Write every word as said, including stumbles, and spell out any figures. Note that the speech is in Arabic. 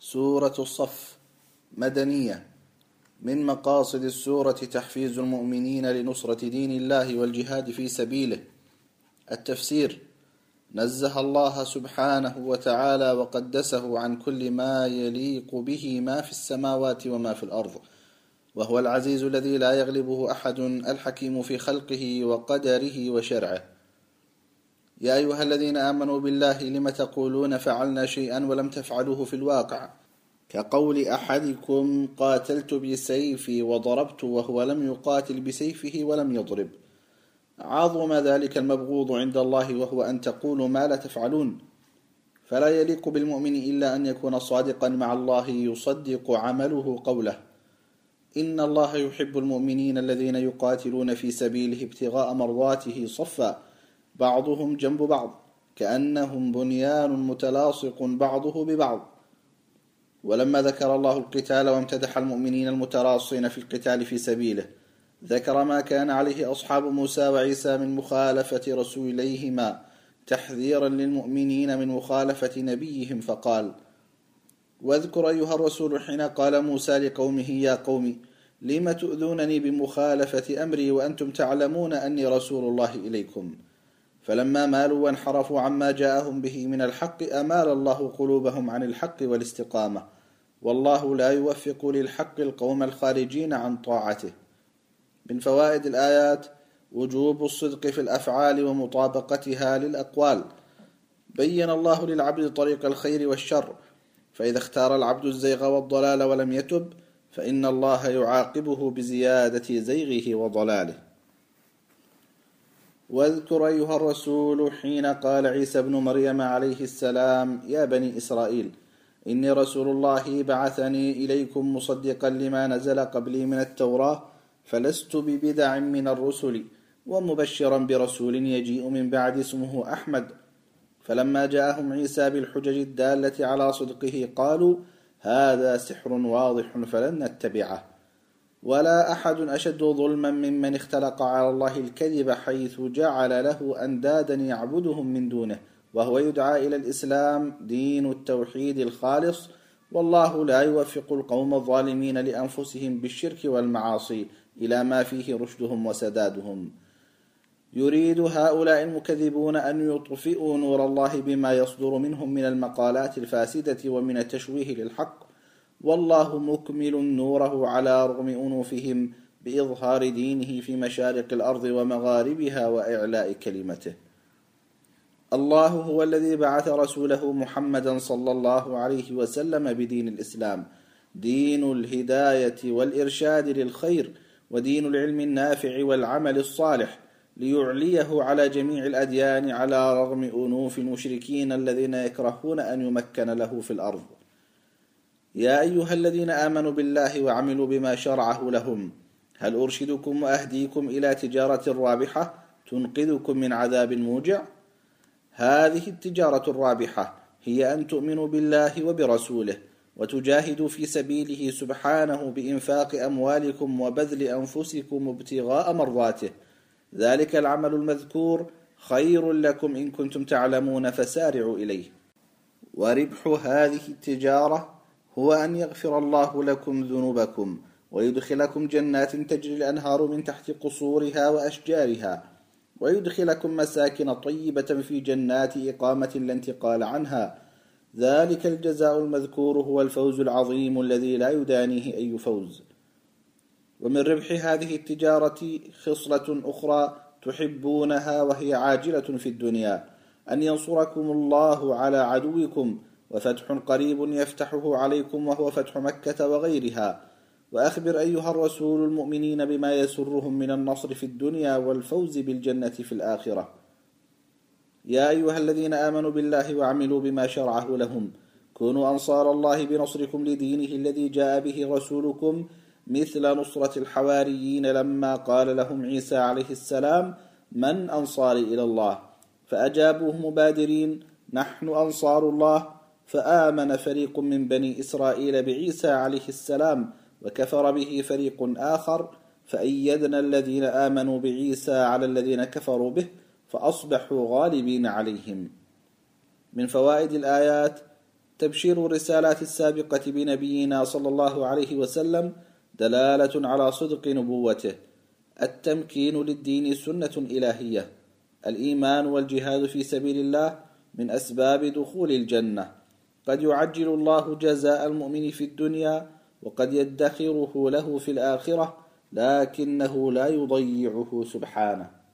سورة الصف مدنية. من مقاصد السورة تحفيز المؤمنين لنصرة دين الله والجهاد في سبيله. التفسير: نزه الله سبحانه وتعالى وقدسه عن كل ما يليق به ما في السماوات وما في الأرض، وهو العزيز الذي لا يغلبه أحد، الحكيم في خلقه وقدره وشرعه. يا أيها الذين آمنوا بالله لم تقولون فعلنا شيئا ولم تفعلوه في الواقع، كقول أحدكم قاتلت بسيفي وضربت وهو لم يقاتل بسيفه ولم يضرب. عظم ذلك المبغوض عند الله، وهو أن تقولوا ما لا تفعلون. فلا يليق بالمؤمن إلا أن يكون صادقا مع الله يصدق عمله قوله. إن الله يحب المؤمنين الذين يقاتلون في سبيله ابتغاء مرضاته صفا، بعضهم جنب بعض كأنهم بنيان متلاصق بعضه ببعض. ولما ذكر الله القتال وامتدح المؤمنين المتراصين في القتال في سبيله، ذكر ما كان عليه أصحاب موسى وعيسى من مخالفة رسوليهما تحذيرا للمؤمنين من مخالفة نبيهم، فقال: واذكر أيها الرسول حين قال موسى لقومه يا قوم لم تؤذونني بمخالفة أمري وأنتم تعلمون أني رسول الله إليكم. فلما مالوا وانحرفوا عما جاءهم به من الحق أمال الله قلوبهم عن الحق والاستقامة، والله لا يوفق للحق القوم الخارجين عن طاعته. من فوائد الآيات: وجوب الصدق في الأفعال ومطابقتها للأقوال. بين الله للعبد طريق الخير والشر، فإذا اختار العبد الزيغ والضلال ولم يتب فإن الله يعاقبه بزيادة زيغه وضلاله. واذكر أيها الرسول حين قال عيسى ابن مريم عليه السلام يا بني إسرائيل إني رسول الله بعثني إليكم مصدقا لما نزل قبلي من التوراة فلست ببدع من الرسل ومبشرا برسول يجيء من بعد اسمه أحمد. فلما جاءهم عيسى بالحجج الدالة على صدقه قالوا هذا سحر واضح فلن نتبعه. ولا أحد أشد ظلما ممن اختلق على الله الكذب حيث جعل له أندادا يعبدهم من دونه، وهو يدعى إلى الإسلام دين التوحيد الخالص، والله لا يوفق القوم الظالمين لأنفسهم بالشرك والمعاصي إلى ما فيه رشدهم وسدادهم. يريد هؤلاء المكذبون أن يطفئوا نور الله بما يصدر منهم من المقالات الفاسدة ومن التشويه للحق، والله مكمل نوره على رغم أنوفهم بإظهار دينه في مشارق الأرض ومغاربها وإعلاء كلمته. الله هو الذي بعث رسوله محمدا صلى الله عليه وسلم بدين الإسلام، دين الهداية والإرشاد للخير، ودين العلم النافع والعمل الصالح، ليعليه على جميع الأديان على رغم أنوف المشركين الذين يكرهون أن يمكن له في الأرض. يا أيها الذين آمنوا بالله وعملوا بما شرعه لهم، هل أرشدكم وأهديكم إلى تجارة رابحة تنقذكم من عذاب موجع؟ هذه التجارة الرابحة هي أن تؤمنوا بالله وبرسوله وتجاهدوا في سبيله سبحانه بإنفاق أموالكم وبذل أنفسكم ابتغاء مرضاته. ذلك العمل المذكور خير لكم إن كنتم تعلمون فسارعوا إليه. وربح هذه التجارة هو أن يغفر الله لكم ذنوبكم ويدخلكم جنات تجري الأنهار من تحت قصورها وأشجارها، ويدخلكم مساكن طيبة في جنات إقامة لا انتقال عنها. ذلك الجزاء المذكور هو الفوز العظيم الذي لا يدانيه أي فوز. ومن ربح هذه التجارة خصلة أخرى تحبونها وهي عاجلة في الدنيا، أن ينصركم الله على عدوكم، وفتح قريب يفتحه عليكم وهو فتح مكة وغيرها. وأخبر أيها الرسول المؤمنين بما يسرهم من النصر في الدنيا والفوز بالجنة في الآخرة. يا أيها الذين آمنوا بالله وعملوا بما شرعه لهم، كونوا أنصار الله بنصركم لدينه الذي جاء به رسولكم، مثل نصرة الحواريين لما قال لهم عيسى عليه السلام من أنصاري إلى الله؟ فأجابوه مبادرين نحن أنصار الله. فآمن فريق من بني إسرائيل بعيسى عليه السلام وكفر به فريق آخر، فأيدنا الذين آمنوا بعيسى على الذين كفروا به فأصبحوا غالبين عليهم. من فوائد الآيات: تبشير الرسالات السابقة بنبينا صلى الله عليه وسلم دلالة على صدق نبوته. التمكين للدين سنة إلهية. الإيمان والجهاد في سبيل الله من أسباب دخول الجنة. قد يعجل الله جزاء المؤمن في الدنيا وقد يدخره له في الآخرة، لكنه لا يضيعه سبحانه.